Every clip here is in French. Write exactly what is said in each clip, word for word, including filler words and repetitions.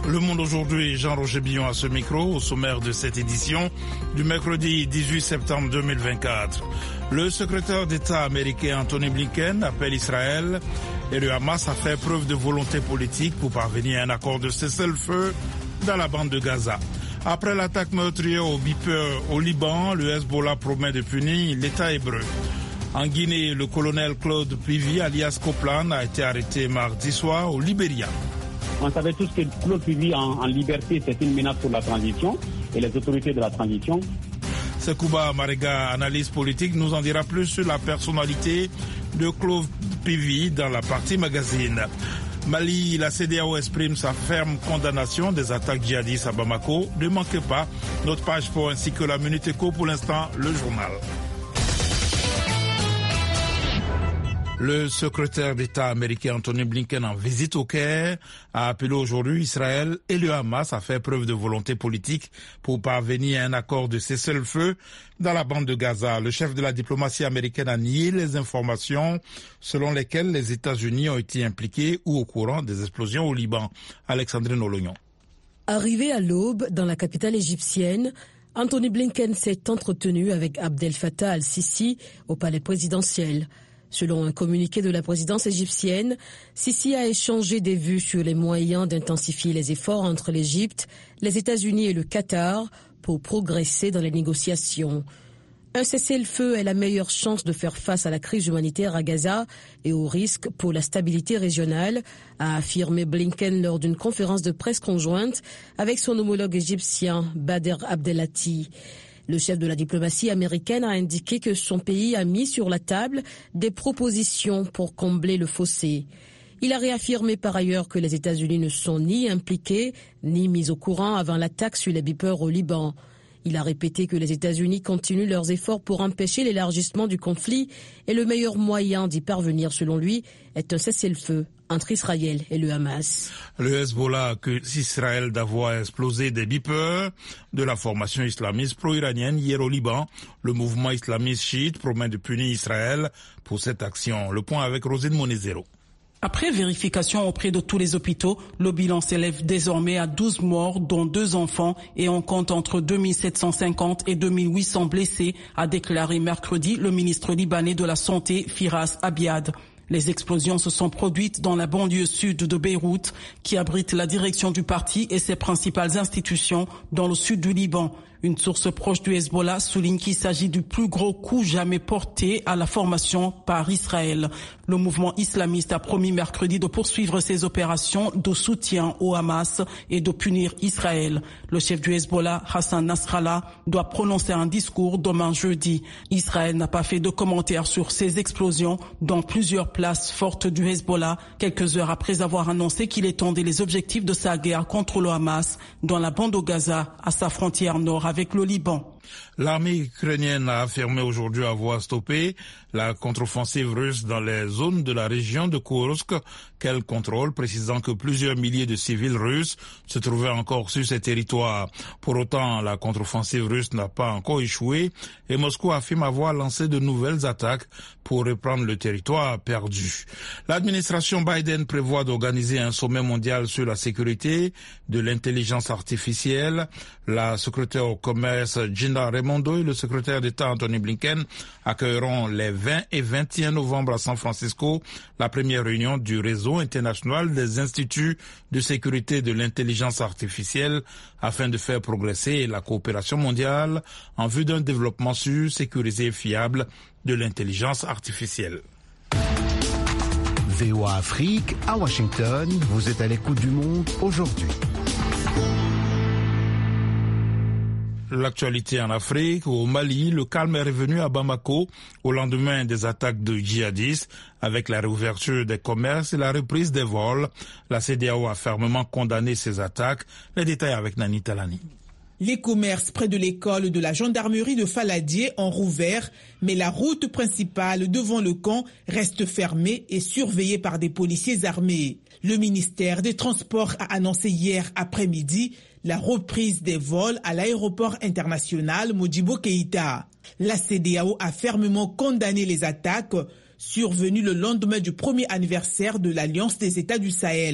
Le Monde aujourd'hui, Jean-Roger Billon à ce micro, au sommaire de cette édition du mercredi dix-huit septembre deux mille vingt-quatre. Le secrétaire d'État américain Anthony Blinken appelle Israël et le Hamas à faire preuve de volonté politique pour parvenir à un accord de cessez-le-feu dans la bande de Gaza. Après l'attaque meurtrière au Beeper au Liban, le Hezbollah promet de punir l'État hébreu. En Guinée, le colonel Claude Pivy, alias Copeland, a été arrêté mardi soir au Libéria. On savait tous que Claude Pivy en, en liberté, c'est une menace pour la transition et les autorités de la transition. Sekouba Marega, analyse politique, nous en dira plus sur la personnalité de Claude Pivy dans la partie magazine. Mali, la C D A O exprime sa ferme condamnation des attaques djihadistes à Bamako. Ne manquez pas notre page sport ainsi que la Minute Éco. Pour l'instant, le journal. Le secrétaire d'État américain Anthony Blinken, en visite au Caire, a appelé aujourd'hui Israël et le Hamas à faire preuve de volonté politique pour parvenir à un accord de cessez-le-feu dans la bande de Gaza. Le chef de la diplomatie américaine a nié les informations selon lesquelles les États-Unis ont été impliqués ou au courant des explosions au Liban. Alexandrine Olognon. Arrivé à l'aube dans la capitale égyptienne, Anthony Blinken s'est entretenu avec Abdel Fattah al-Sisi au palais présidentiel. Selon un communiqué de la présidence égyptienne, Sisi a échangé des vues sur les moyens d'intensifier les efforts entre l'Égypte, les États-Unis et le Qatar pour progresser dans les négociations. Un cessez-le-feu est la meilleure chance de faire face à la crise humanitaire à Gaza et au risque pour la stabilité régionale, a affirmé Blinken lors d'une conférence de presse conjointe avec son homologue égyptien Bader Abdelati. Le chef de la diplomatie américaine a indiqué que son pays a mis sur la table des propositions pour combler le fossé. Il a réaffirmé par ailleurs que les États-Unis ne sont ni impliqués ni mis au courant avant l'attaque sur les Beeper au Liban. Il a répété que les États-Unis continuent leurs efforts pour empêcher l'élargissement du conflit et le meilleur moyen d'y parvenir, selon lui, est un cessez-le-feu entre Israël et le Hamas. Le Hezbollah accuse Israël d'avoir explosé des Beeper de la formation islamiste pro-iranienne hier au Liban. Le mouvement islamiste chiite promet de punir Israël pour cette action. Le point avec Rosine Monezero. Après vérification auprès de tous les hôpitaux, le bilan s'élève désormais à douze morts, dont deux enfants, et on compte entre deux mille sept cent cinquante et deux mille huit cents blessés, a déclaré mercredi le ministre libanais de la Santé, Firas Abiad. Les explosions se sont produites dans la banlieue sud de Beyrouth, qui abrite la direction du parti et ses principales institutions dans le sud du Liban. Une source proche du Hezbollah souligne qu'il s'agit du plus gros coup jamais porté à la formation par Israël. Le mouvement islamiste a promis mercredi de poursuivre ses opérations de soutien au Hamas et de punir Israël. Le chef du Hezbollah, Hassan Nasrallah, doit prononcer un discours demain jeudi. Israël n'a pas fait de commentaires sur ces explosions dans plusieurs places fortes du Hezbollah, quelques heures après avoir annoncé qu'il étendait les objectifs de sa guerre contre le Hamas dans la bande de Gaza, à sa frontière nord avec le Liban. L'armée ukrainienne a affirmé aujourd'hui avoir stoppé la contre-offensive russe dans les zones de la région de Kursk qu'elle contrôle, précisant que plusieurs milliers de civils russes se trouvaient encore sur ces territoires. Pour autant, la contre-offensive russe n'a pas encore échoué et Moscou affirme avoir lancé de nouvelles attaques pour reprendre le territoire perdu. L'administration Biden prévoit d'organiser un sommet mondial sur la sécurité de l'intelligence artificielle. La secrétaire au commerce Gina Raimondo et le secrétaire d'État Anthony Blinken accueilleront les vingt et vingt et un novembre à San Francisco la première réunion du réseau international des instituts de sécurité de l'intelligence artificielle afin de faire progresser la coopération mondiale en vue d'un développement sûr, sécurisé et fiable de l'intelligence artificielle. V O A Afrique, à Washington, vous êtes à l'écoute du monde aujourd'hui. L'actualité en Afrique, au Mali, le calme est revenu à Bamako au lendemain des attaques de djihadistes. Avec la réouverture des commerces et la reprise des vols, la C D A O a fermement condamné ces attaques. Les détails avec Nani Talani. Les commerces près de l'école de la gendarmerie de Faladier ont rouvert, mais la route principale devant le camp reste fermée et surveillée par des policiers armés. Le ministère des Transports a annoncé hier après-midi la reprise des vols à l'aéroport international Modibo Keïta. La C D A O a fermement condamné les attaques survenues le lendemain du premier anniversaire de l'Alliance des États du Sahel.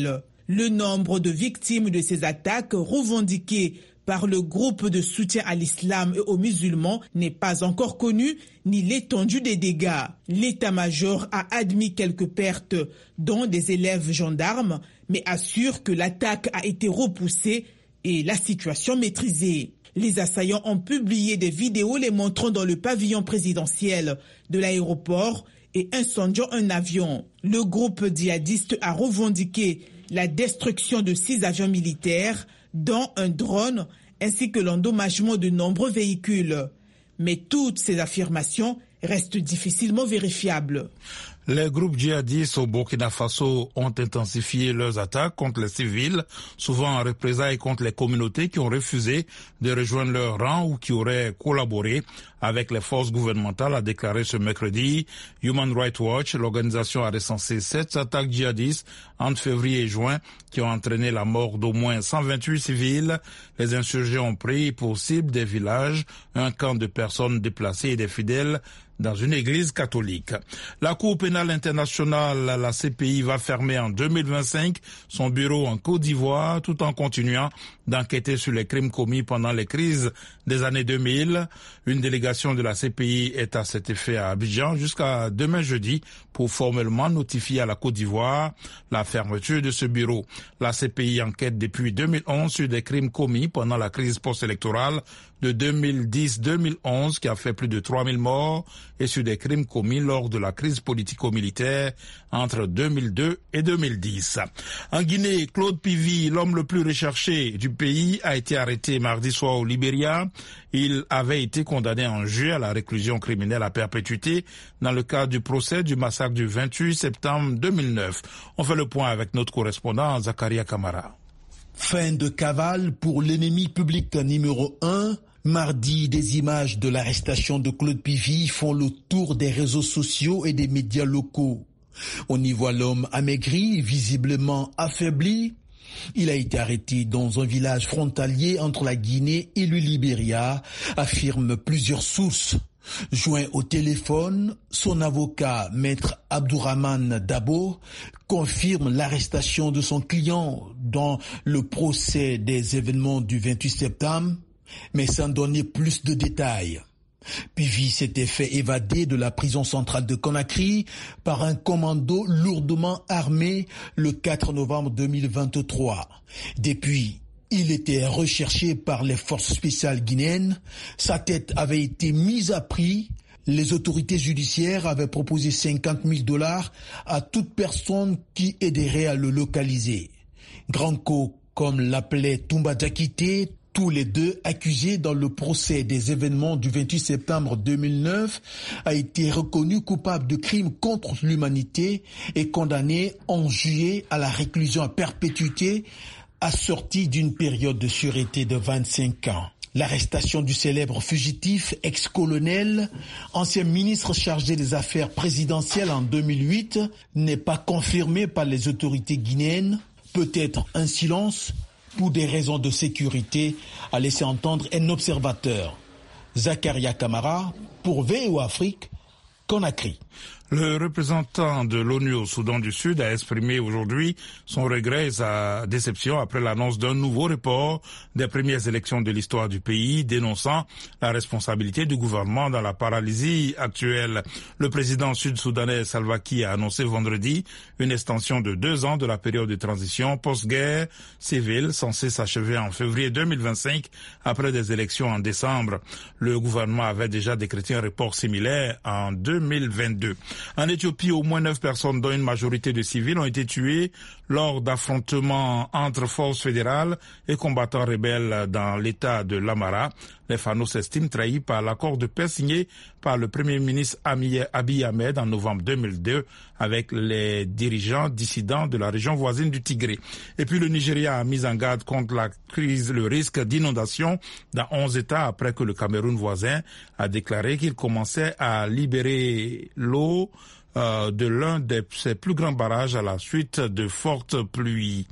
Le nombre de victimes de ces attaques revendiquées par le groupe de soutien à l'islam et aux musulmans n'est pas encore connu, ni l'étendue des dégâts. L'état-major a admis quelques pertes, dont des élèves gendarmes, mais assure que l'attaque a été repoussée et la situation maîtrisée. Les assaillants ont publié des vidéos les montrant dans le pavillon présidentiel de l'aéroport et incendiant un avion. Le groupe djihadiste a revendiqué la destruction de six avions militaires, dont un drone, ainsi que l'endommagement de nombreux véhicules. Mais toutes ces affirmations restent difficilement vérifiables. Les groupes djihadistes au Burkina Faso ont intensifié leurs attaques contre les civils, souvent en représailles contre les communautés qui ont refusé de rejoindre leur rang ou qui auraient collaboré avec les forces gouvernementales, a déclaré ce mercredi Human Rights Watch. L'organisation a recensé sept attaques djihadistes entre février et juin qui ont entraîné la mort d'au moins cent vingt-huit civils. Les insurgés ont pris pour cible des villages, un camp de personnes déplacées et des fidèles dans une église catholique. La Cour pénale internationale, la C P I, va fermer en deux mille vingt-cinq son bureau en Côte d'Ivoire tout en continuant d'enquêter sur les crimes commis pendant les crises des années deux mille. Une délégation de la C P I est à cet effet à Abidjan jusqu'à demain jeudi pour formellement notifier à la Côte d'Ivoire la fermeture de ce bureau. La C P I enquête depuis deux mille onze sur des crimes commis pendant la crise post-électorale de deux mille dix deux mille onze qui a fait plus de trois mille morts et sur des crimes commis lors de la crise politico-militaire entre deux mille deux et deux mille dix. En Guinée, Claude Pivy, l'homme le plus recherché du pays, a été arrêté mardi soir au Libéria. Il avait été condamné en juillet à la réclusion criminelle à perpétuité dans le cadre du procès du massacre du vingt-huit septembre deux mille neuf. On fait le point avec notre correspondant Zakaria Kamara. Fin de cavale pour l'ennemi public numéro un. Mardi, des images de l'arrestation de Claude Pivy font le tour des réseaux sociaux et des médias locaux. On y voit l'homme amaigri, visiblement affaibli. Il a été arrêté dans un village frontalier entre la Guinée et le Libéria, affirment plusieurs sources. Joint au téléphone, son avocat, maître Abdourahmane Dabo, confirme l'arrestation de son client dans le procès des événements du vingt-huit septembre, mais sans donner plus de détails. Pivy s'était fait évader de la prison centrale de Conakry par un commando lourdement armé le quatre novembre deux mille vingt-trois. Depuis, il était recherché par les forces spéciales guinéennes. Sa tête avait été mise à prix. Les autorités judiciaires avaient proposé cinquante mille dollars à toute personne qui aiderait à le localiser. Granco, comme l'appelait Toumba Diakité, tous les deux accusés dans le procès des événements du vingt-huit septembre deux mille neuf, a été reconnu coupable de crimes contre l'humanité et condamné en juillet à la réclusion à perpétuité, assortie d'une période de sûreté de vingt-cinq ans. L'arrestation du célèbre fugitif ex-colonel, ancien ministre chargé des affaires présidentielles en deux mille huit, n'est pas confirmée par les autorités guinéennes. Peut-être un silence pour des raisons de sécurité, a laissé entendre un observateur. Zakaria Kamara, pour V O Afrique, Conakry. Le représentant de l'ONU au Soudan du Sud a exprimé aujourd'hui son regret et sa déception après l'annonce d'un nouveau report des premières élections de l'histoire du pays, dénonçant la responsabilité du gouvernement dans la paralysie actuelle. Le président sud-soudanais Salva Kiir a annoncé vendredi une extension de deux ans de la période de transition post-guerre civile censée s'achever en février deux mille vingt-cinq après des élections en décembre. Le gouvernement avait déjà décrété un report similaire en deux mille vingt-deux. En Éthiopie, au moins neuf personnes, dont une majorité de civils, ont été tuées lors d'affrontements entre forces fédérales et combattants rebelles dans l'état de l'Amara. Les Fano s'estiment trahis par l'accord de paix signé par le Premier ministre Abiy Ahmed en novembre deux mille deux avec les dirigeants dissidents de la région voisine du Tigré. Et puis le Nigeria a mis en garde contre la crise, le risque d'inondation dans onze États après que le Cameroun voisin a déclaré qu'il commençait à libérer l'eau Euh, de l'un de ses plus grands barrages à la suite de fortes pluies.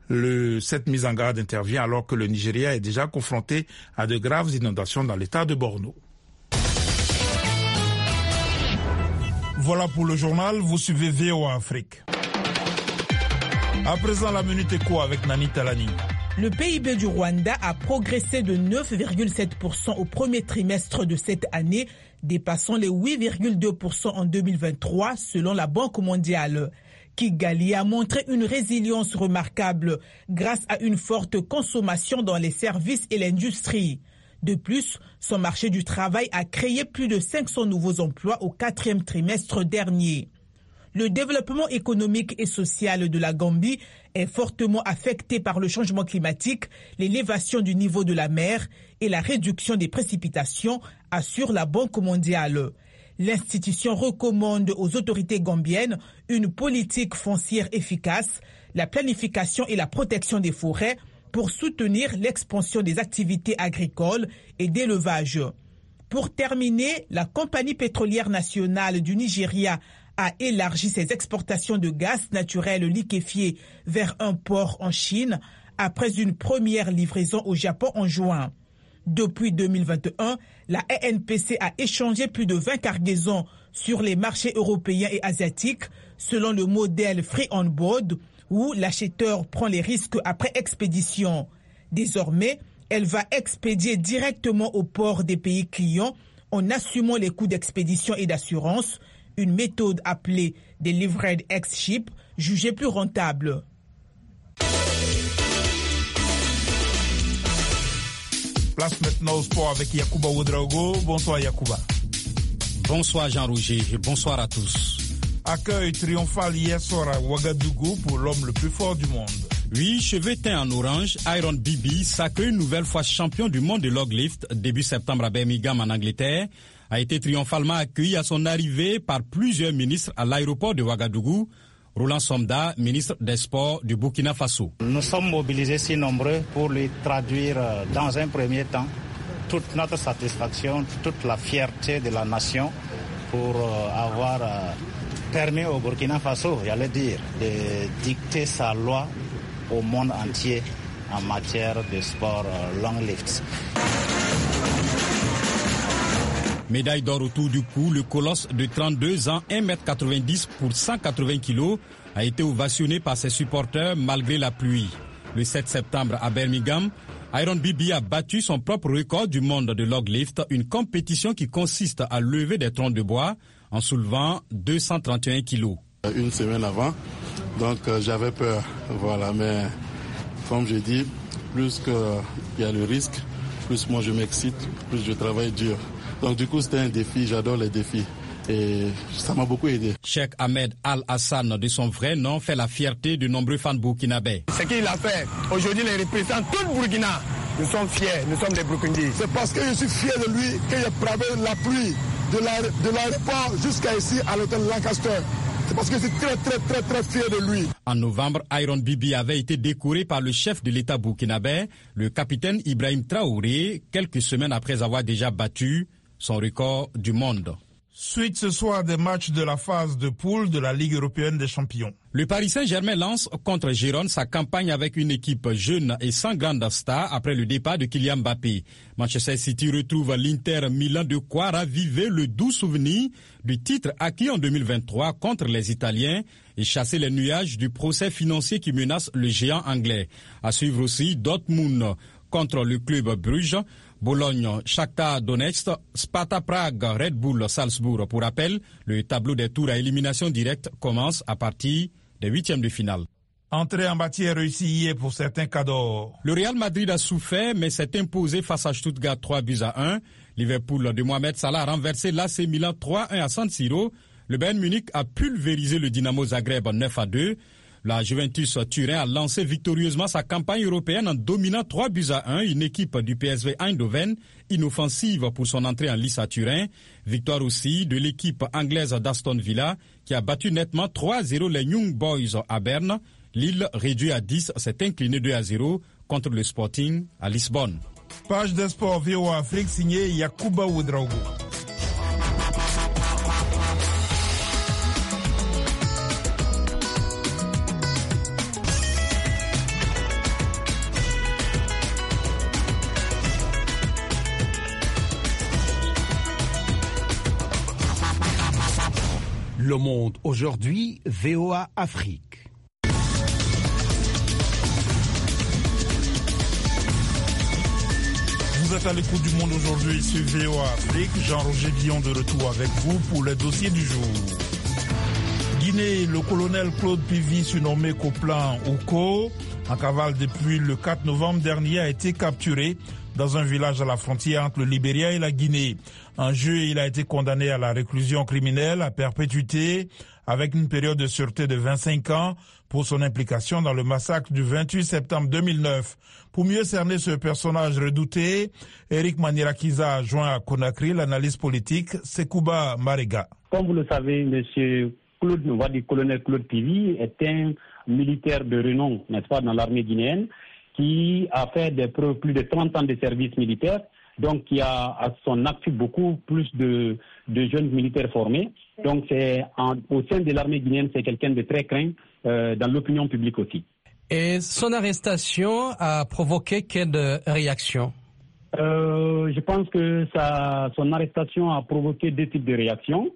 Le, cette mise en garde intervient alors que le Nigeria est déjà confronté à de graves inondations dans l'état de Borno. Voilà pour le journal, vous suivez V O Afrique. À présent, la Minute Éco avec Nani Talani. Le P I B du Rwanda a progressé de neuf virgule sept pour cent au premier trimestre de cette année, dépassant les huit virgule deux pour cent en deux mille vingt-trois selon la Banque mondiale. Kigali a montré une résilience remarquable grâce à une forte consommation dans les services et l'industrie. De plus, son marché du travail a créé plus de cinq cents nouveaux emplois au quatrième trimestre dernier. Le développement économique et social de la Gambie est fortement affecté par le changement climatique, l'élévation du niveau de la mer et la réduction des précipitations, assure la Banque mondiale. L'institution recommande aux autorités gambiennes une politique foncière efficace, la planification et la protection des forêts pour soutenir l'expansion des activités agricoles et d'élevage. Pour terminer, la compagnie pétrolière nationale du Nigeria a élargi ses exportations de gaz naturel liquéfié vers un port en Chine après une première livraison au Japon en juin. Depuis deux mille vingt et un, la E N P C a échangé plus de vingt cargaisons sur les marchés européens et asiatiques selon le modèle Free on Board où l'acheteur prend les risques après expédition. Désormais, elle va expédier directement au port des pays clients en assumant les coûts d'expédition et d'assurance, une méthode appelée Delivered ex-ship, jugée plus rentable. Place maintenant au sport avec Yacouba Ouedraogo. Bonsoir Yacouba. Bonsoir Jean-Roger, bonsoir à tous. Accueil triomphal hier soir à Ouagadougou pour l'homme le plus fort du monde. Oui, cheveux teints en orange, Iron Bibi, sacré une nouvelle fois champion du monde de log lift début septembre à Birmingham en Angleterre, a été triomphalement accueilli à son arrivée par plusieurs ministres à l'aéroport de Ouagadougou. Roland Somda, ministre des Sports du Burkina Faso. Nous sommes mobilisés si nombreux pour lui traduire dans un premier temps toute notre satisfaction, toute la fierté de la nation pour avoir permis au Burkina Faso, j'allais dire, de dicter sa loi au monde entier en matière de sport long lift. Médaille d'or autour du cou, le colosse de trente-deux ans, un mètre quatre-vingt-dix pour cent quatre-vingts kilos, a été ovationné par ses supporters malgré la pluie. Le sept septembre à Birmingham, Iron Bibi a battu son propre record du monde de log lift, une compétition qui consiste à lever des troncs de bois en soulevant deux cent trente et un kilos. Une semaine avant, donc euh, j'avais peur, voilà, mais comme je dis, plus qu'il y a le risque, plus moi je m'excite, plus je travaille dur. Donc du coup c'était un défi, j'adore les défis et ça m'a beaucoup aidé. Cheikh Ahmed Al-Hassan, de son vrai nom, fait la fierté de nombreux fans burkinabés. Ce qu'il a fait, aujourd'hui les représente tout le Burkina. Nous sommes fiers, nous sommes des Burkindis. C'est parce que je suis fier de lui que j'ai bravé la pluie de l'aéroport jusqu'à ici à l'hôtel Lancaster. C'est parce que je suis très très très très fier de lui. En novembre, Iron Bibi avait été décoré par le chef de l'État burkinabé, le capitaine Ibrahim Traoré, quelques semaines après avoir déjà battu son record du monde. Suite ce soir des matchs de la phase de poule de la Ligue européenne des champions. Le Paris Saint-Germain lance contre Gérone sa campagne avec une équipe jeune et sans grande star après le départ de Kylian Mbappé. Manchester City retrouve l'Inter Milan, de quoi raviver le doux souvenir du titre acquis en deux mille vingt-trois contre les Italiens et chasser les nuages du procès financier qui menace le géant anglais. À suivre aussi Dortmund contre le club Bruges, Bologne, Shakhtar Donetsk, Sparta Prague, Red Bull, Salzbourg. Pour rappel, le tableau des tours à élimination directe commence à partir des huitièmes de finale. Entrée en matière réussie hier pour certains cadors. Le Real Madrid a souffert mais s'est imposé face à Stuttgart trois buts à un. Liverpool de Mohamed Salah a renversé l'A C Milan trois un à San Siro. Le Bayern Munich a pulvérisé le Dynamo Zagreb neuf à deux. La Juventus Turin a lancé victorieusement sa campagne européenne en dominant trois buts à un, une équipe du P S V Eindhoven, inoffensive pour son entrée en lice à Turin. Victoire aussi de l'équipe anglaise d'Aston Villa, qui a battu nettement trois à zéro les Young Boys à Berne. Lille, réduit à dix, s'est incliné deux à zéro contre le Sporting à Lisbonne. Page des sports V O A Afrique signée Yacouba Ouedraogo. Le Monde aujourd'hui, V O A Afrique. Vous êtes à l'écoute du Monde aujourd'hui sur V O A Afrique. Jean-Roger Guillon de retour avec vous pour les dossiers du jour. Guinée, le colonel Claude Pivy, surnommé Coplan Ouko, en cavale depuis le quatre novembre dernier, a été capturé dans un village à la frontière entre le Libéria et la Guinée. En juillet, il a été condamné à la réclusion criminelle à perpétuité avec une période de sûreté de vingt-cinq ans pour son implication dans le massacre du vingt-huit septembre deux mille neuf. Pour mieux cerner ce personnage redouté, Eric Manirakiza a joint à Conakry l'analyse politique Sekouba Marega. Comme vous le savez, monsieur Claude, on va dire colonel Claude Pivy est un militaire de renom, n'est-ce pas, dans l'armée guinéenne, qui a fait des preuves, plus de trente ans de service militaire, donc qui a à son actif beaucoup plus de, de jeunes militaires formés. Donc c'est en, au sein de l'armée guinéenne, c'est quelqu'un de très craint euh, dans l'opinion publique aussi. Et son arrestation a provoqué quelle réaction? euh, Je pense que ça, son arrestation a provoqué deux types de réactions.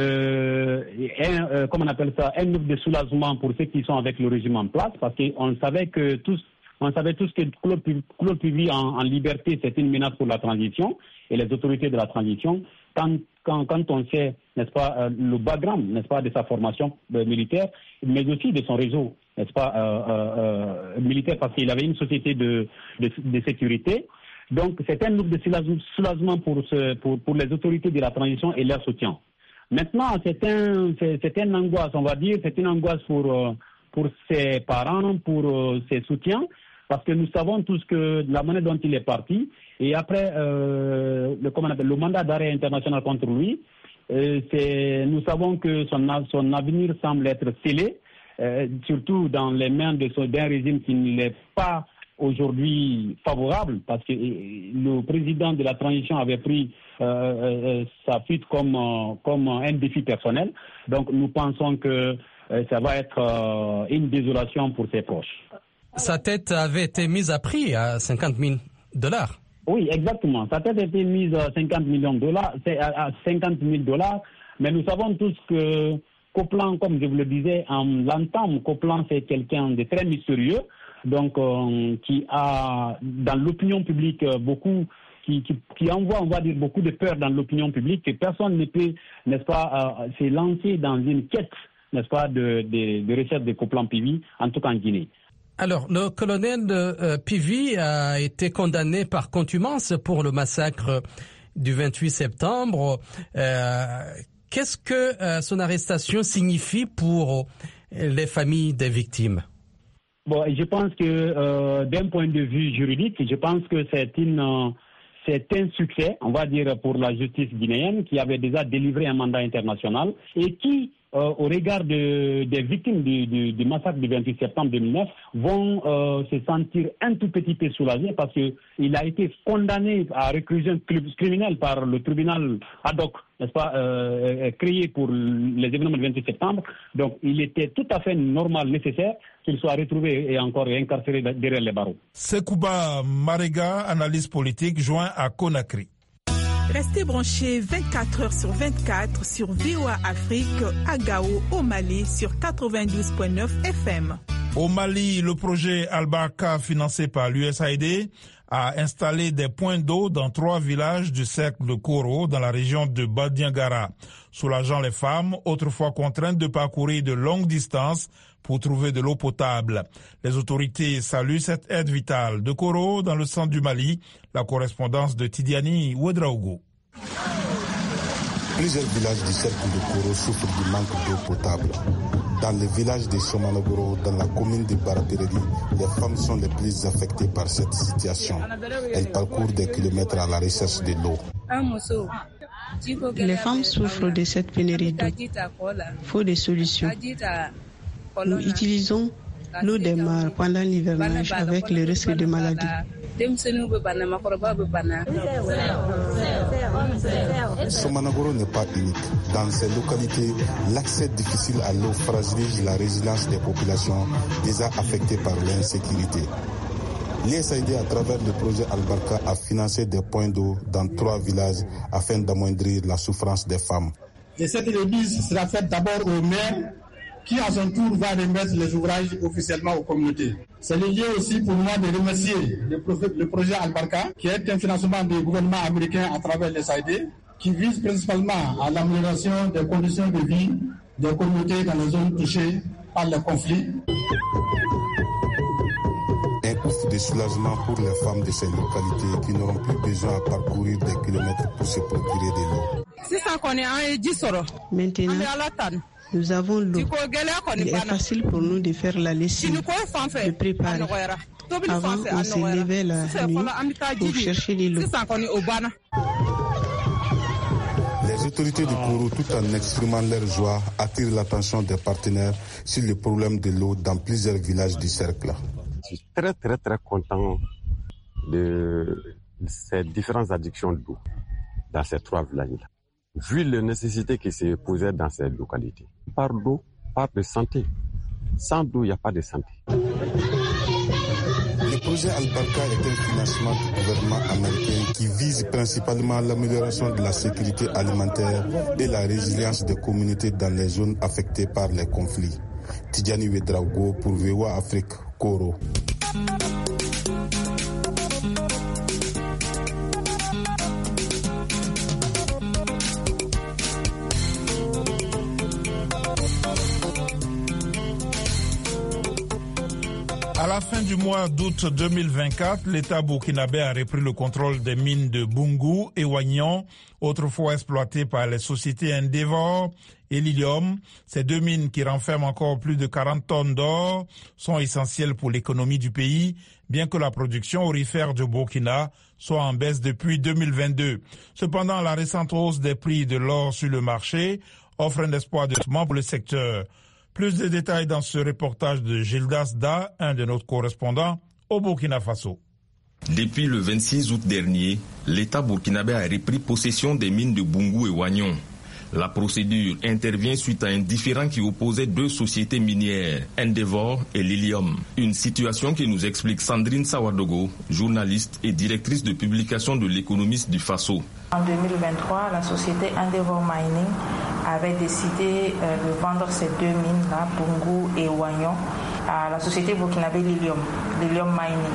Euh, un, euh, comment on appelle ça, un ouf de soulagement pour ceux qui sont avec le régime en place, parce qu'on savait que tous, on savait tous que Claude, Claude Pivy en, en liberté, c'est une menace pour la transition et les autorités de la transition. Quand, quand, quand on sait, n'est-ce pas, euh, le background, n'est-ce pas, de sa formation euh, militaire, mais aussi de son réseau, n'est-ce pas, euh, euh, militaire, parce qu'il avait une société de, de, de sécurité. Donc, c'est un ouf de soulagement pour, ce, pour, pour les autorités de la transition et leur soutien. Maintenant, c'est un, c'est, c'est une angoisse, on va dire, c'est une angoisse pour, euh, pour ses parents, pour euh, ses soutiens, parce que nous savons tous que la manière dont il est parti, et après euh, le, comment on appelle, le mandat d'arrêt international contre lui, euh, c'est, nous savons que son, son avenir semble être scellé, euh, surtout dans les mains de son, d'un régime qui ne l'est pas aujourd'hui favorable, parce que le président de la transition avait pris euh, euh, sa fuite comme, euh, comme un défi personnel. Donc nous pensons que euh, ça va être euh, une désolation pour ses proches. Sa tête avait été mise à prix à cinquante mille dollars. Oui, exactement. Sa tête a été mise à cinquante millions de dollars, à cinquante mille dollars, mais nous savons tous que Coplan, comme je vous le disais, en l'entame, Coplan c'est quelqu'un de très mystérieux, donc euh, qui a dans l'opinion publique euh, beaucoup, qui, qui, qui envoie, on va dire, beaucoup de peur dans l'opinion publique, que personne ne peut, n'est-ce pas, euh, se lancer dans une quête, n'est-ce pas, de, de, de recherche de Coplan Pivy, en tout cas en Guinée. Alors, le colonel euh, Pivy a été condamné par contumace pour le massacre du vingt-huit septembre. Euh, qu'est-ce que euh, son arrestation signifie pour les familles des victimes? Bon, je pense que euh, d'un point de vue juridique, je pense que c'est une euh, c'est un succès, on va dire, pour la justice guinéenne qui avait déjà délivré un mandat international et qui, euh, au regard de, des victimes du, du, du massacre du vingt-huit septembre deux mille neuf, vont euh, se sentir un tout petit peu soulagés parce que il a été condamné à réclusion criminelle par le tribunal ad hoc, n'est-ce pas, euh, créé pour les événements du vingt-huit septembre. Donc, il était tout à fait normal, nécessaire qu'il soit retrouvé et encore incarcéré derrière les barreaux. Sekouba Marega, analyse politique, joint à Conakry. Restez branchés vingt-quatre heures sur vingt-quatre sur V O A Afrique à Gao, au Mali, sur quatre-vingt-douze virgule neuf F M. Au Mali, le projet Al-Barka, financé par l'U S A I D, a installé des points d'eau dans trois villages du cercle de Koro, dans la région de Badiangara, soulageant les femmes, autrefois contraintes de parcourir de longues distances pour trouver de l'eau potable. Les autorités saluent cette aide vitale. De Koro, dans le centre du Mali, la correspondance de Tidiani Ouedraogo. Plusieurs villages du cercle de Koro souffrent du manque d'eau potable. Dans le village de Somanogoro, dans la commune de Baratereri, les femmes sont les plus affectées par cette situation. Elles parcourent des kilomètres à la recherche de l'eau. Les femmes souffrent de cette pénurie d'eau. Il faut des solutions. Nous utilisons l'eau des mares pendant l'hivernage avec le risque de maladie. Somanogoro n'est pas unique. Dans ces localités, l'accès difficile à l'eau fragilise la résilience des populations déjà affectées par l'insécurité. L'U S A I D, à travers le projet Al-Barka, a financé des points d'eau dans trois villages afin d'amoindrir la souffrance des femmes. Et cette remise sera faite d'abord au maire, qui à son tour va remettre les ouvrages officiellement aux communautés. C'est le lieu aussi pour moi de remercier le, le projet Al-Barka, qui est un financement du gouvernement américain à travers l'U S A I D, qui vise principalement à l'amélioration des conditions de vie des communautés dans les zones touchées par le conflit. Un ouf de soulagement pour les femmes de ces localités qui n'auront plus besoin de parcourir des kilomètres pour se procurer de l'eau. Maintenant, nous avons l'eau. Il est facile pour nous de faire la lessive, de préparer. Avant, on se levait la nuit pour chercher de l'eau. Les autorités du Kourou, tout en exprimant leur joie, attirent l'attention des partenaires sur le problème de l'eau dans plusieurs villages du cercle. Je suis très très très content de ces différentes addictions d'eau dans ces trois villages-là. Vu les nécessités qui se posaient dans ces localités. Par d'eau, par de santé. Sans eau, il n'y a pas de santé. Le projet Al-Barka est un financement du gouvernement américain qui vise principalement l'amélioration de la sécurité alimentaire et la résilience des communautés dans les zones affectées par les conflits. Tidjani Ouedraogo pour V O A Afrique, Koro. À la fin du mois d'août deux mille vingt-quatre, l'État burkinabé a repris le contrôle des mines de Boungou et Wagnon, autrefois exploitées par les sociétés Endeavour et Lilium. Ces deux mines qui renferment encore plus de quarante tonnes d'or sont essentielles pour l'économie du pays, bien que la production aurifère du Burkina soit en baisse depuis deux mille vingt-deux. Cependant, la récente hausse des prix de l'or sur le marché offre un espoir de développement pour le secteur. Plus de détails dans ce reportage de Gildas Da, un de nos correspondants au Burkina Faso. Depuis le vingt-six août dernier, l'État burkinabé a repris possession des mines de Boungou et Wagnon. La procédure intervient suite à un différend qui opposait deux sociétés minières, Endeavour et Lilium. Une situation que nous explique Sandrine Sawadogo, journaliste et directrice de publication de l'Économiste du Faso. En deux mille vingt-trois, la société Endeavour Mining avait décidé euh, de vendre ces deux mines-là, Boungou et Wagnon, à la société burkinabé Lilium, Lilium Mining.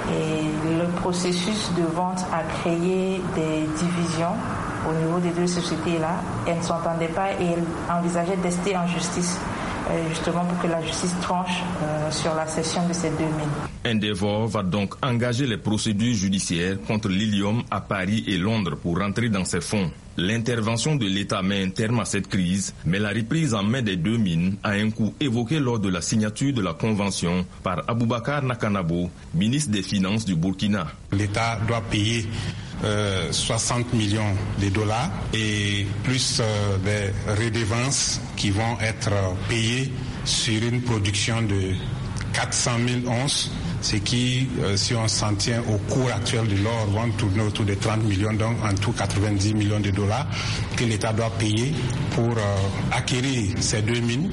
Et le processus de vente a créé des divisions au niveau des deux sociétés-là. Elles ne s'entendaient pas et elles envisageaient d'ester en justice, euh, justement pour que la justice tranche euh, sur la cession de ces deux mines. Endeavour va donc engager les procédures judiciaires contre Lilium à Paris et Londres pour rentrer dans ses fonds. L'intervention de l'État met un terme à cette crise, mais la reprise en main des deux mines a un coût évoqué lors de la signature de la convention par Aboubakar Nakanabo, ministre des Finances du Burkina. L'État doit payer euh, soixante millions de dollars et plus euh, des redevances qui vont être payées sur une production de quatre cent mille onces, ce qui, euh, si on s'en tient au cours actuel de l'or, vont tourner autour de trente millions, donc en tout quatre-vingt-dix millions de dollars que l'État doit payer pour euh, acquérir ces deux mines.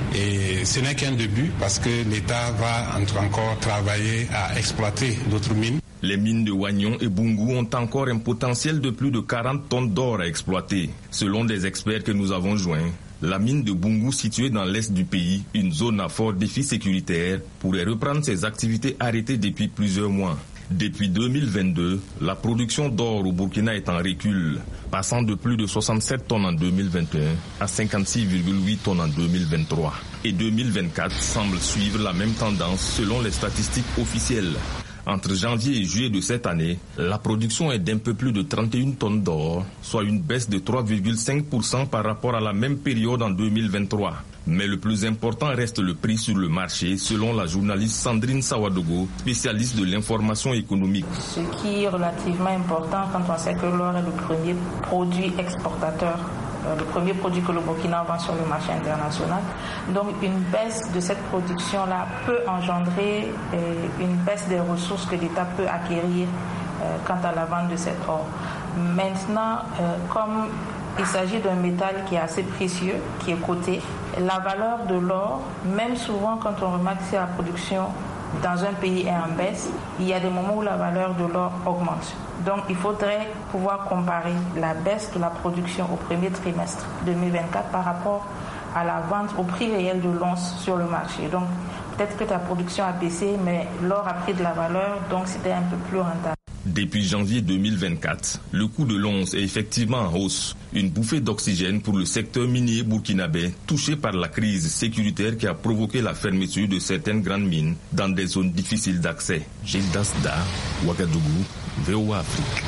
Et ce n'est qu'un début parce que l'État va encore travailler à exploiter d'autres mines. Les mines de Wagnon et Boungou ont encore un potentiel de plus de quarante tonnes d'or à exploiter. Selon des experts que nous avons joints, la mine de Boungou, située dans l'est du pays, une zone à fort défi sécuritaire, pourrait reprendre ses activités arrêtées depuis plusieurs mois. Depuis deux mille vingt-deux, la production d'or au Burkina est en recul, passant de plus de soixante-sept tonnes en deux mille vingt et un à cinquante-six virgule huit tonnes en deux mille vingt-trois. Et deux mille vingt-quatre semble suivre la même tendance selon les statistiques officielles. Entre janvier et juillet de cette année, la production est d'un peu plus de trente et une tonnes d'or, soit une baisse de trois virgule cinq pour cent par rapport à la même période en deux mille vingt-trois. Mais le plus important reste le prix sur le marché, selon la journaliste Sandrine Sawadogo, spécialiste de l'information économique. Ce qui est relativement important quand on sait que l'or est le premier produit exportateur, le premier produit que le Burkina vend sur le marché international. Donc une baisse de cette production-là peut engendrer une baisse des ressources que l'État peut acquérir quant à la vente de cet or. Maintenant, comme il s'agit d'un métal qui est assez précieux, qui est coté, la valeur de l'or, même souvent quand on remarque que la production dans un pays est en baisse, il y a des moments où la valeur de l'or augmente. Donc il faudrait pouvoir comparer la baisse de la production au premier trimestre deux mille vingt-quatre par rapport à la vente au prix réel de l'once sur le marché. Donc peut-être que ta production a baissé, mais l'or a pris de la valeur, donc c'était un peu plus rentable. Depuis janvier deux mille vingt-quatre, le coût de l'once est effectivement en hausse. Une bouffée d'oxygène pour le secteur minier burkinabé touché par la crise sécuritaire qui a provoqué la fermeture de certaines grandes mines dans des zones difficiles d'accès. Gilles Dasda, Ouagadougou, V O A Afrique.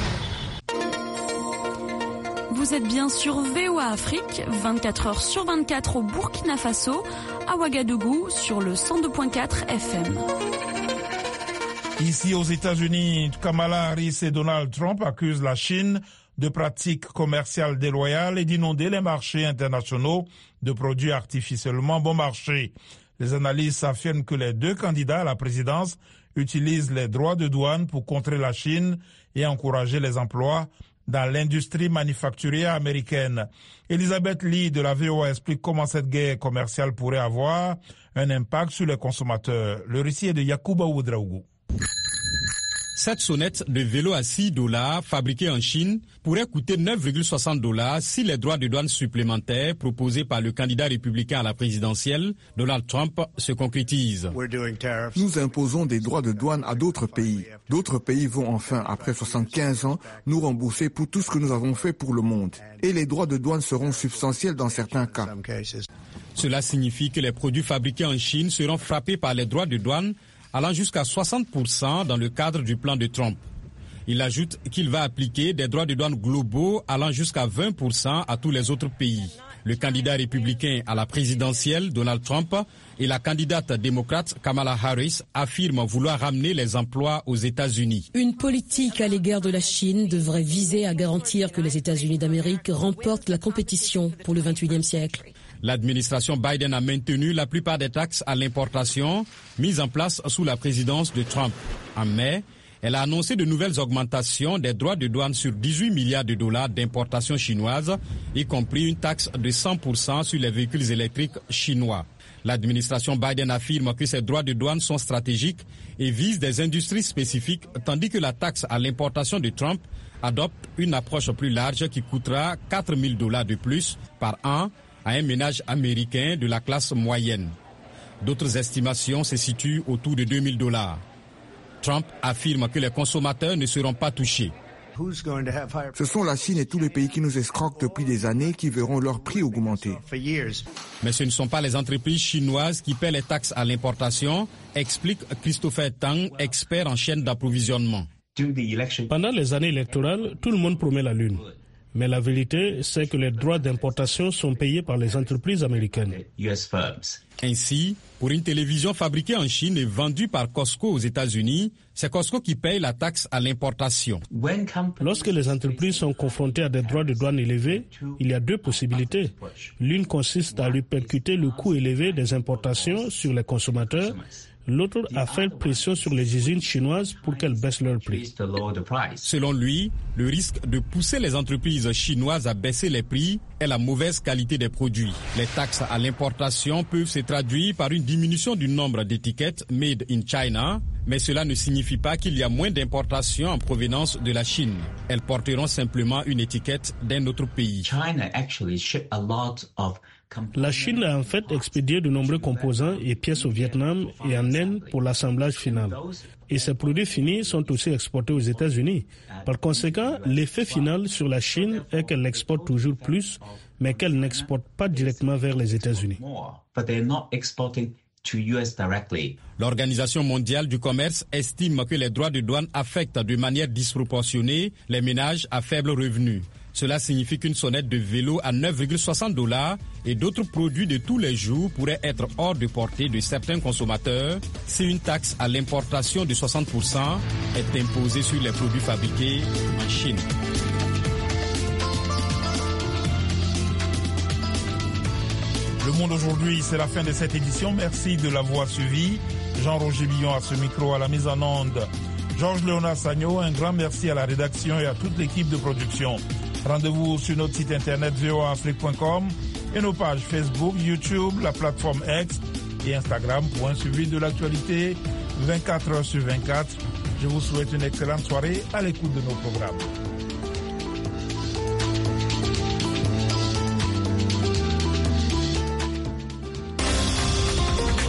Vous êtes bien sur V O A Afrique, vingt-quatre heures sur vingt-quatre au Burkina Faso, à Ouagadougou sur le cent deux virgule quatre F M. Ici aux États-Unis, Kamala Harris et Donald Trump accusent la Chine de pratiques commerciales déloyales et d'inonder les marchés internationaux de produits artificiellement bon marché. Les analystes affirment que les deux candidats à la présidence utilisent les droits de douane pour contrer la Chine et encourager les emplois dans l'industrie manufacturière américaine. Elisabeth Lee de la V O A explique comment cette guerre commerciale pourrait avoir un impact sur les consommateurs. Le récit est de Yacouba Ouedraougou. Cette sonnette de vélo à six dollars fabriquée en Chine pourrait coûter neuf virgule soixante dollars si les droits de douane supplémentaires proposés par le candidat républicain à la présidentielle, Donald Trump, se concrétisent. Nous imposons des droits de douane à d'autres pays. D'autres pays vont enfin, après soixante-quinze ans, nous rembourser pour tout ce que nous avons fait pour le monde. Et les droits de douane seront substantiels dans certains cas. Cela signifie que les produits fabriqués en Chine seront frappés par les droits de douane allant jusqu'à soixante pour cent dans le cadre du plan de Trump. Il ajoute qu'il va appliquer des droits de douane globaux allant jusqu'à vingt pour cent à tous les autres pays. Le candidat républicain à la présidentielle, Donald Trump, et la candidate démocrate Kamala Harris affirment vouloir ramener les emplois aux États-Unis. Une politique à l'égard de la Chine devrait viser à garantir que les États-Unis d'Amérique remportent la compétition pour le vingt et unième siècle. L'administration Biden a maintenu la plupart des taxes à l'importation mises en place sous la présidence de Trump. En mai, elle a annoncé de nouvelles augmentations des droits de douane sur dix-huit milliards de dollars d'importations chinoises, y compris une taxe de cent pour cent sur les véhicules électriques chinois. L'administration Biden affirme que ces droits de douane sont stratégiques et visent des industries spécifiques, tandis que la taxe à l'importation de Trump adopte une approche plus large qui coûtera quatre mille dollars de plus par an à un ménage américain de la classe moyenne. D'autres estimations se situent autour de deux mille dollars. Trump affirme que les consommateurs ne seront pas touchés. Ce sont la Chine et tous les pays qui nous escroquent depuis des années qui verront leur prix augmenter. Mais ce ne sont pas les entreprises chinoises qui paient les taxes à l'importation, explique Christopher Tang, expert en chaîne d'approvisionnement. Pendant les années électorales, tout le monde promet la lune. Mais la vérité, c'est que les droits d'importation sont payés par les entreprises américaines. Ainsi, pour une télévision fabriquée en Chine et vendue par Costco aux États-Unis, c'est Costco qui paye la taxe à l'importation. Lorsque les entreprises sont confrontées à des droits de douane élevés, il y a deux possibilités. L'une consiste à répercuter le coût élevé des importations sur les consommateurs. L'autre a fait pression sur les usines chinoises pour qu'elles baissent leur prix. Selon lui, le risque de pousser les entreprises chinoises à baisser les prix est la mauvaise qualité des produits. Les taxes à l'importation peuvent se traduire par une diminution du nombre d'étiquettes « Made in China », mais cela ne signifie pas qu'il y a moins d'importations en provenance de la Chine. Elles porteront simplement une étiquette d'un autre pays. La Chine a en fait expédié de nombreux composants et pièces au Vietnam et en Inde pour l'assemblage final. Et ces produits finis sont aussi exportés aux États-Unis. Par conséquent, l'effet final sur la Chine est qu'elle exporte toujours plus, mais qu'elle n'exporte pas directement vers les États-Unis. L'Organisation mondiale du commerce estime que les droits de douane affectent de manière disproportionnée les ménages à faible revenu. Cela signifie qu'une sonnette de vélo à neuf virgule soixante dollars et d'autres produits de tous les jours pourraient être hors de portée de certains consommateurs si une taxe à l'importation de soixante pour cent est imposée sur les produits fabriqués en Chine. Le Monde aujourd'hui, c'est la fin de cette édition. Merci de l'avoir suivi. Jean-Roger Billon à ce micro, à la mise en onde. Georges Léonard Sagno, un grand merci à la rédaction et à toute l'équipe de production. Rendez-vous sur notre site internet v o a afrique point com et nos pages Facebook, YouTube, la plateforme X et Instagram pour un suivi de l'actualité vingt-quatre heures sur vingt-quatre. Je vous souhaite une excellente soirée à l'écoute de nos programmes.